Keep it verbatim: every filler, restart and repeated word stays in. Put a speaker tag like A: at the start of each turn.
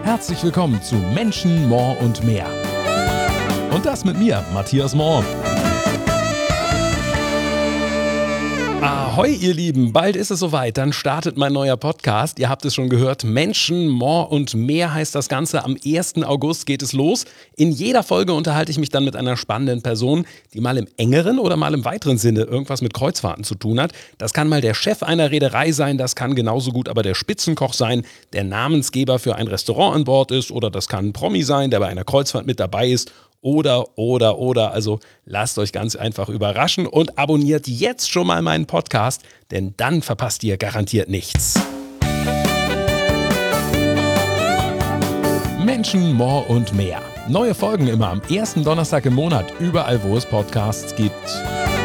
A: Herzlich willkommen zu Menschen, More und Mehr. Und das mit mir, Matthias Mohr. Ahoi ihr Lieben, bald ist es soweit, dann startet mein neuer Podcast. Ihr habt es schon gehört, Menschen, More und Mehr heißt das Ganze. Am ersten August geht es los. In jeder Folge unterhalte ich mich dann mit einer spannenden Person, die mal im engeren oder mal im weiteren Sinne irgendwas mit Kreuzfahrten zu tun hat. Das kann mal der Chef einer Reederei sein, das kann genauso gut aber der Spitzenkoch sein, der Namensgeber für ein Restaurant an Bord ist, oder das kann ein Promi sein, der bei einer Kreuzfahrt mit dabei ist. Oder, oder, oder, also lasst euch ganz einfach überraschen und abonniert jetzt schon mal meinen Podcast, denn dann verpasst ihr garantiert nichts. Menschen, More und Mehr. Neue Folgen immer am ersten Donnerstag im Monat, überall wo es Podcasts gibt.